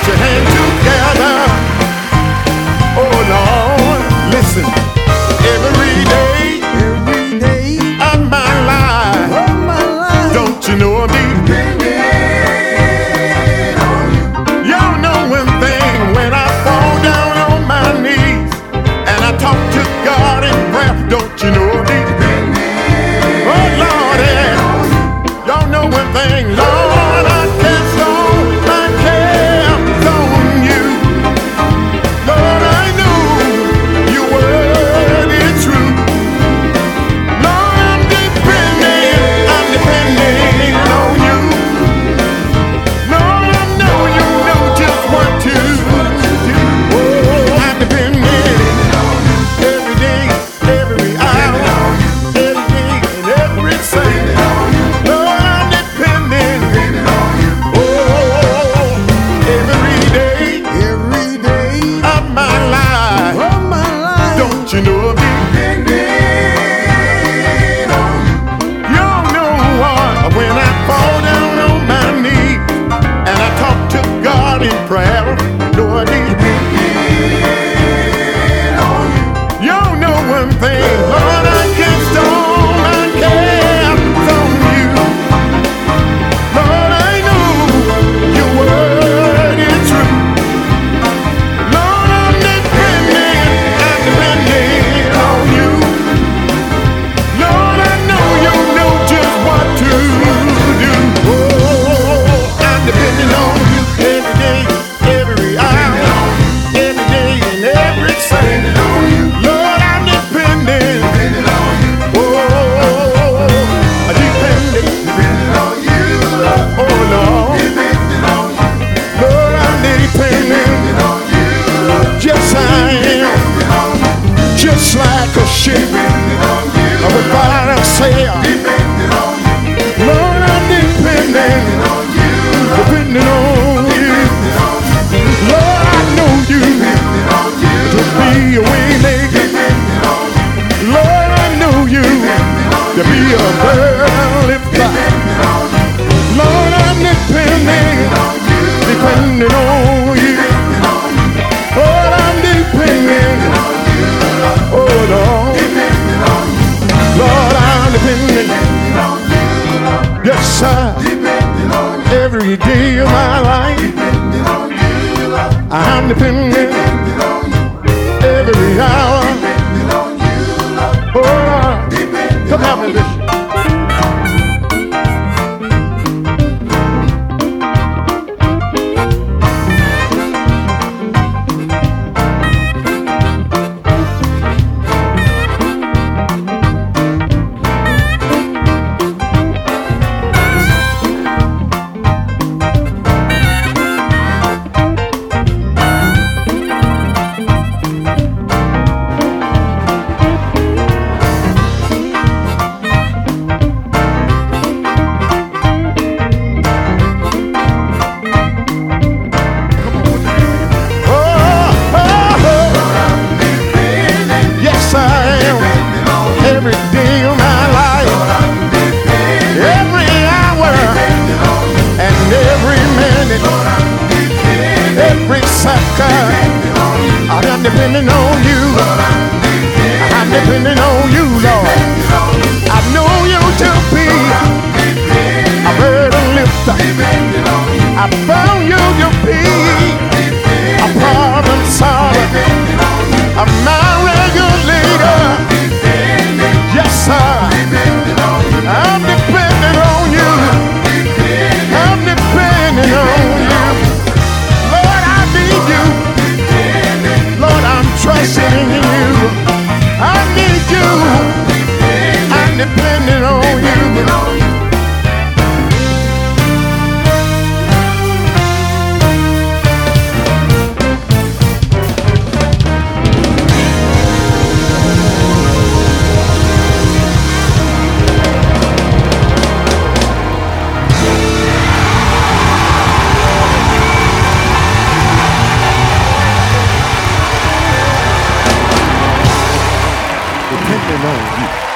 your hand together. Oh Lord, listen. Every day of my life, don't you know I'm depending on you? Y'all know one thing, when I fall down on my knees and I talk to God in prayer, don't you know I'm depending? Oh Lord, yeah. Y'all know one thing, Lord, I cast all my cares on you. Lord, I know your word is true. Lord, I'm depending on you. Lord, I know you know just what to do. Oh, I'm depending every day, every hour, every day and every second. Lord, I'm depending on you. Oh, every day of my life, don't you know I'm depending on you? You don't know what, when I fall down on my knees and I talk to God in prayer, Lord, I'm depending on you. You don't know one thing, Lord, I cast all my cares on you. Lord, I know your word is true. Lord, I'm depending on you. Lord, I know you know just what to do. Oh, I'm depending on you every day, every hour, every day and every second. Lord, I'm depending on you. Oh, depending on you. Oh, Lord. Lord, I'm depending on you. Yes, I am. Just like a ship without a sail. Lord, I'm depending on you. Lord, I know you to be a way maker. Lord, I know you to be a burden lifter. Lord, I'm depending on you. Lord, I'm depending. Oh Lord, Lord, I'm depending. Yes, sir. Every day of my life, I'm depending. Every hour. Oh Lord, come help me, Bishop. I'm depending on you. I'm depending on you, Lord. I know you to be a burden lifter. I found you to be a problem solver, a my regulator. Yes, sir. I'm depending on you. I'm depending on you. Lord, I need you. Lord, I'm trusting in you. I need you. I'm depending on you. Depending on you.